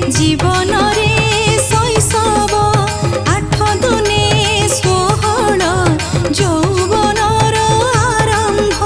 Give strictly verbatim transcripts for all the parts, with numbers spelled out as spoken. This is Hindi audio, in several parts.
जीवन रे शैशव आठ दुने षोहल यौवनर आरंभ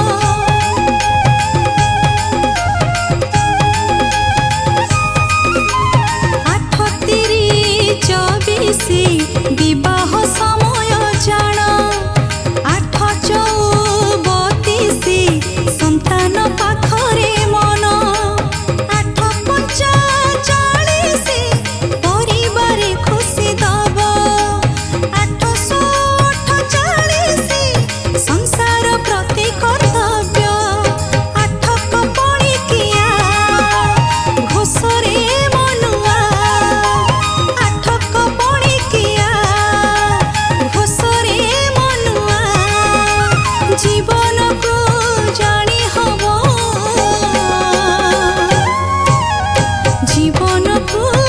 आठ तिरी चौबीस विवाह समय जान आठ चौ बतीस संतान पाखरे मन आठ पचा चालीस परिवार खुशी दब आठ सौ अठचालीस संसार प्रति कर्तव्य आठ कपणिकिया घोषरे मनुआ आठ कपणिकिया घोषरे मनुआ जीवन को जानी हब जीवन को